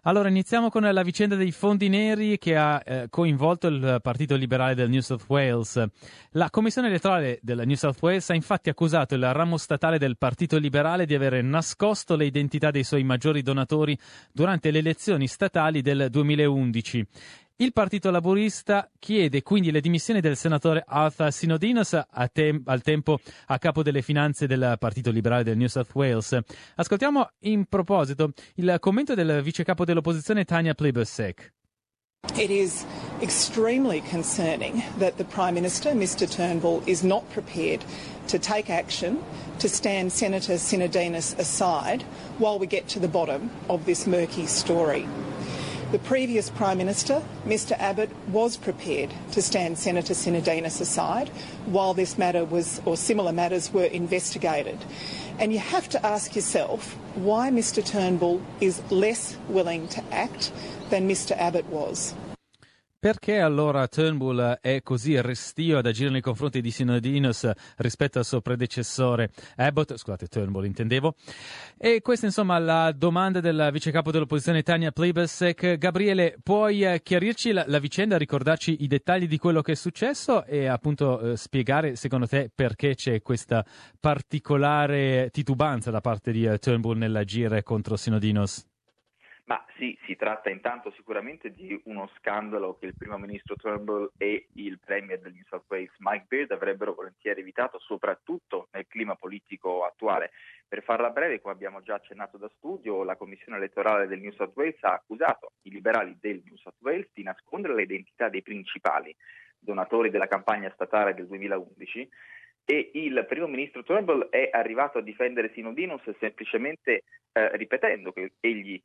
Allora, iniziamo con la vicenda dei fondi neri che ha coinvolto il Partito Liberale del New South Wales. La Commissione elettorale del New South Wales ha infatti accusato il ramo statale del Partito Liberale di avere nascosto le identità dei suoi maggiori donatori durante le elezioni statali del 2011. Il Partito Laburista chiede quindi le dimissioni del senatore Arthur Sinodinos, al tempo a capo delle finanze del Partito Liberale del New South Wales. Ascoltiamo in proposito il commento del vice capo dell'opposizione Tanya Plibersek. It is extremely concerning that the Prime Minister, Mr Turnbull, is not prepared to take action to stand Senator Sinodinos aside while we get to the bottom of this murky story. The previous Prime Minister, Mr Abbott, was prepared to stand Senator Sinodinos aside while this matter was, or similar matters were investigated. And you have to ask yourself why Mr Turnbull is less willing to act than Mr Abbott was. Perché allora Turnbull è così restio ad agire nei confronti di Sinodinos rispetto al suo predecessore Turnbull intendevo. E questa insomma la domanda del vice capo dell'opposizione Tanya Plibersek. Gabriele, puoi chiarirci la vicenda, ricordarci i dettagli di quello che è successo e appunto spiegare secondo te perché c'è questa particolare titubanza da parte di Turnbull nell'agire contro Sinodinos? Ma sì, si tratta intanto sicuramente di uno scandalo che il primo ministro Turnbull e il premier del New South Wales Mike Beard avrebbero volentieri evitato, soprattutto nel clima politico attuale. Per farla breve, come abbiamo già accennato da studio, la commissione elettorale del New South Wales ha accusato i liberali del New South Wales di nascondere le identità dei principali donatori della campagna statale del 2011 e il primo ministro Turnbull è arrivato a difendere Sinodinos semplicemente ripetendo che egli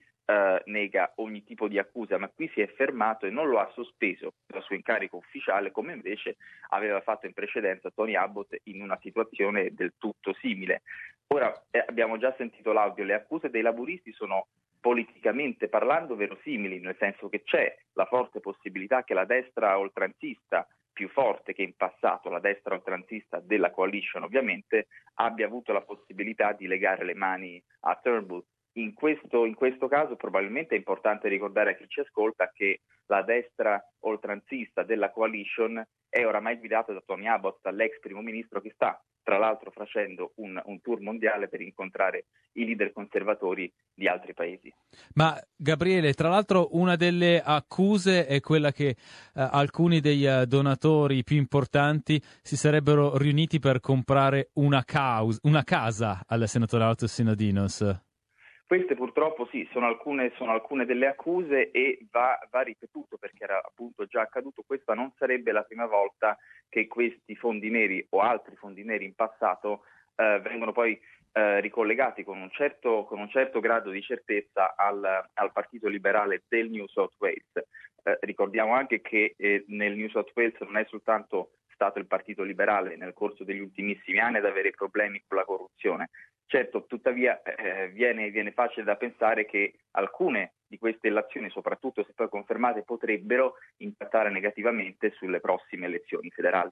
nega ogni tipo di accusa, ma qui si è fermato e non lo ha sospeso dal suo incarico ufficiale come invece aveva fatto in precedenza Tony Abbott in una situazione del tutto simile. Ora abbiamo già sentito l'audio, le accuse dei laburisti sono politicamente parlando verosimili, nel senso che c'è la forte possibilità che la destra oltranzista, più forte che in passato la destra oltranzista della coalition ovviamente, abbia avuto la possibilità di legare le mani a Turnbull. In questo caso probabilmente è importante ricordare a chi ci ascolta che la destra oltranzista della coalition è oramai guidata da Tony Abbott, dall'ex primo ministro, che sta tra l'altro facendo un tour mondiale per incontrare i leader conservatori di altri paesi. Ma Gabriele, tra l'altro una delle accuse è quella che alcuni dei donatori più importanti si sarebbero riuniti per comprare una casa al senatore Arthur Sinodinos. Queste purtroppo sì, sono alcune delle accuse e va ripetuto perché era appunto già accaduto. Questa non sarebbe la prima volta che questi fondi neri o altri fondi neri in passato vengono poi ricollegati con un certo grado di certezza al Partito Liberale del New South Wales. Ricordiamo anche che nel New South Wales non è soltanto stato il Partito Liberale nel corso degli ultimissimi anni ad avere problemi con la corruzione. Certo, tuttavia viene facile da pensare che alcune di queste illazioni, soprattutto se poi confermate, potrebbero impattare negativamente sulle prossime elezioni federali.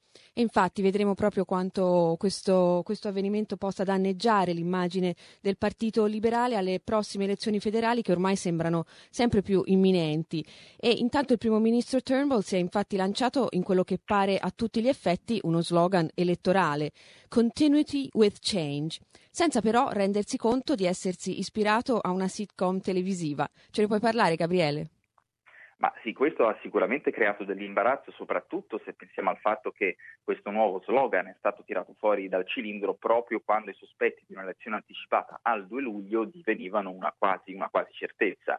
E infatti vedremo proprio quanto questo avvenimento possa danneggiare l'immagine del Partito Liberale alle prossime elezioni federali che ormai sembrano sempre più imminenti. E intanto il primo ministro Turnbull si è infatti lanciato in quello che pare a tutti gli effetti uno slogan elettorale, Continuity with Change, senza però rendersi conto di essersi ispirato a una sitcom televisiva. Ce ne puoi parlare, Gabriele? Ma sì, questo ha sicuramente creato dell'imbarazzo, soprattutto se pensiamo al fatto che questo nuovo slogan è stato tirato fuori dal cilindro proprio quando i sospetti di un'elezione anticipata al 2 luglio divenivano una quasi certezza.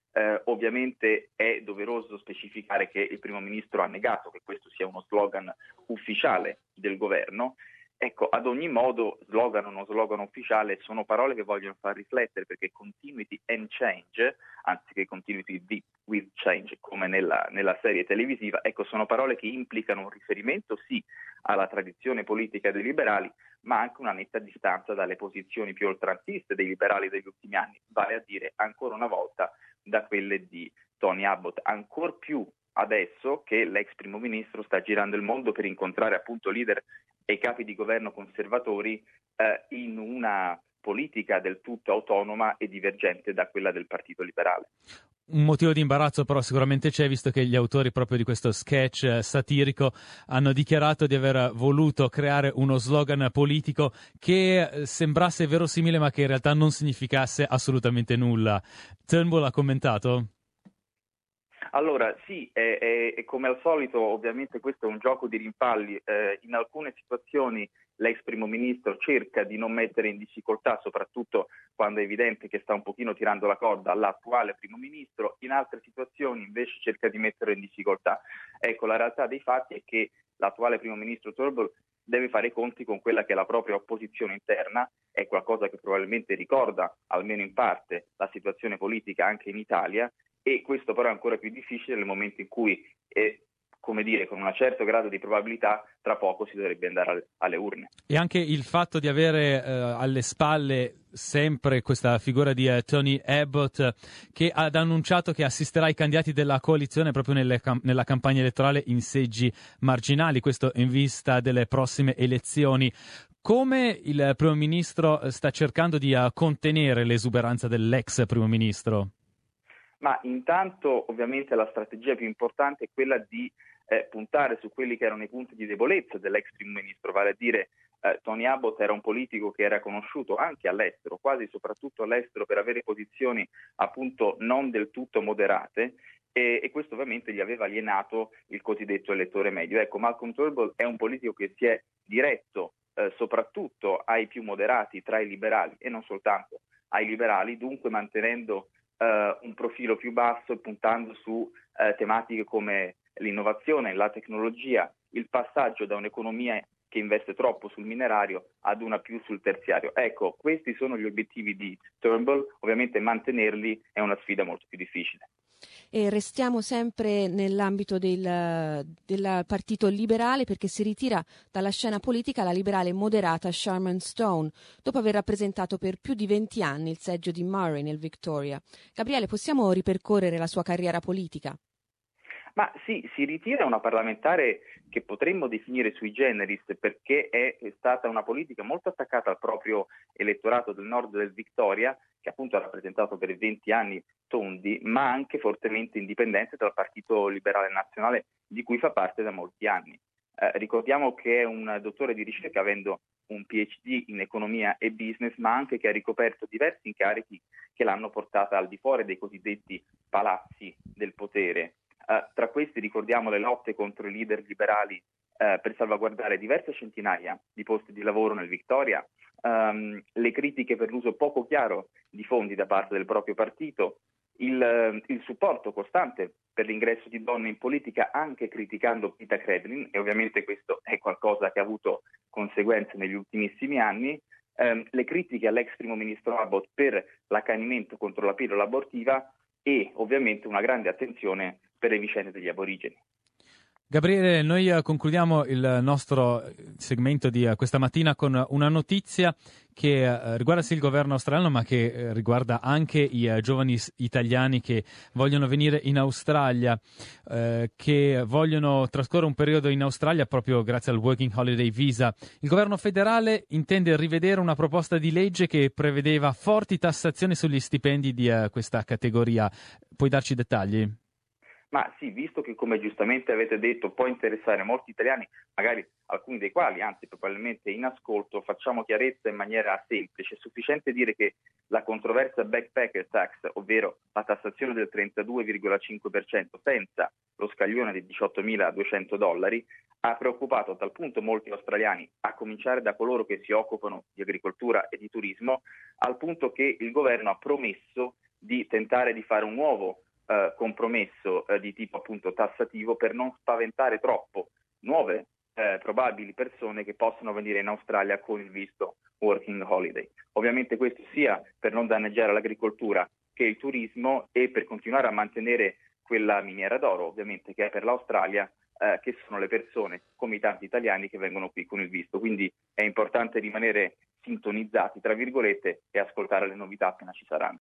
Ovviamente è doveroso specificare che il primo ministro ha negato che questo sia uno slogan ufficiale del governo. Ecco, ad ogni modo, slogan o non slogan ufficiale sono parole che vogliono far riflettere, perché continuity and change, anziché continuity with change, come nella serie televisiva, ecco, sono parole che implicano un riferimento sì alla tradizione politica dei liberali, ma anche una netta distanza dalle posizioni più oltranziste dei liberali degli ultimi anni, vale a dire ancora una volta da quelle di Tony Abbott, ancor più adesso che l'ex primo ministro sta girando il mondo per incontrare appunto leader e capi di governo conservatori in una politica del tutto autonoma e divergente da quella del Partito Liberale. Un motivo di imbarazzo però sicuramente c'è, visto che gli autori proprio di questo sketch satirico hanno dichiarato di aver voluto creare uno slogan politico che sembrasse verosimile ma che in realtà non significasse assolutamente nulla. Turnbull ha commentato? Allora, sì, è come al solito, ovviamente questo è un gioco di rimpalli. In alcune situazioni l'ex primo ministro cerca di non mettere in difficoltà, soprattutto quando è evidente che sta un pochino tirando la corda all'attuale primo ministro, in altre situazioni invece cerca di metterlo in difficoltà. Ecco, la realtà dei fatti è che l'attuale primo ministro Turnbull deve fare i conti con quella che è la propria opposizione interna, è qualcosa che probabilmente ricorda, almeno in parte, la situazione politica anche in Italia, e questo però è ancora più difficile nel momento in cui, come dire, con un certo grado di probabilità, tra poco si dovrebbe andare alle urne. E anche il fatto di avere alle spalle sempre questa figura di Tony Abbott, che ha annunciato che assisterà i candidati della coalizione proprio nella campagna elettorale in seggi marginali, questo in vista delle prossime elezioni. Come il primo ministro sta cercando di contenere l'esuberanza dell'ex primo ministro? Ma intanto ovviamente la strategia più importante è quella di puntare su quelli che erano i punti di debolezza dell'ex primo ministro, vale a dire Tony Abbott era un politico che era conosciuto anche all'estero, quasi soprattutto all'estero, per avere posizioni appunto non del tutto moderate, e questo ovviamente gli aveva alienato il cosiddetto elettore medio. Ecco, Malcolm Turnbull è un politico che si è diretto soprattutto ai più moderati tra i liberali e non soltanto ai liberali, dunque mantenendo un profilo più basso e puntando su tematiche come l'innovazione, la tecnologia, il passaggio da un'economia che investe troppo sul minerario ad una più sul terziario. Ecco, questi sono gli obiettivi di Turnbull, ovviamente mantenerli è una sfida molto più difficile. E restiamo sempre nell'ambito del Partito Liberale, perché si ritira dalla scena politica la liberale moderata Sharman Stone, dopo aver rappresentato per più di 20 anni il seggio di Murray nel Victoria. Gabriele, possiamo ripercorrere la sua carriera politica? Ma sì, si ritira una parlamentare che potremmo definire sui generis, perché è stata una politica molto attaccata al proprio elettorato del nord del Victoria, che appunto ha rappresentato per 20 anni Tondi, ma anche fortemente indipendente dal Partito Liberale Nazionale, di cui fa parte da molti anni. Ricordiamo che è un dottore di ricerca, avendo un PhD in economia e business, ma anche che ha ricoperto diversi incarichi che l'hanno portata al di fuori dei cosiddetti palazzi del potere. Tra questi ricordiamo le lotte contro i leader liberali per salvaguardare diverse centinaia di posti di lavoro nel Victoria, le critiche per l'uso poco chiaro di fondi da parte del proprio partito, il supporto costante per l'ingresso di donne in politica, anche criticando Peta Credlin, e ovviamente questo è qualcosa che ha avuto conseguenze negli ultimissimi anni, le critiche all'ex primo ministro Abbott per l'accanimento contro la pillola abortiva e ovviamente una grande attenzione per le vicende degli aborigeni. Gabriele, noi concludiamo il nostro segmento di questa mattina con una notizia che riguarda sì il governo australiano, ma che riguarda anche i giovani italiani che vogliono venire in Australia, che vogliono trascorrere un periodo in Australia proprio grazie al Working Holiday Visa. Il governo federale intende rivedere una proposta di legge che prevedeva forti tassazioni sugli stipendi di questa categoria. Puoi darci i dettagli? Ma sì, visto che, come giustamente avete detto, può interessare molti italiani, magari alcuni dei quali, anzi probabilmente in ascolto, facciamo chiarezza in maniera semplice. È sufficiente dire che la controversa backpacker tax, ovvero la tassazione del 32,5% senza lo scaglione di $18.200, ha preoccupato a tal punto molti australiani, a cominciare da coloro che si occupano di agricoltura e di turismo, al punto che il governo ha promesso di tentare di fare un nuovo compromesso di tipo appunto tassativo per non spaventare troppo nuove probabili persone che possono venire in Australia con il visto Working Holiday. Ovviamente questo sia per non danneggiare l'agricoltura che il turismo e per continuare a mantenere quella miniera d'oro, ovviamente, che è per l'Australia, che sono le persone, come i tanti italiani, che vengono qui con il visto. Quindi è importante rimanere sintonizzati, tra virgolette, e ascoltare le novità appena ci saranno.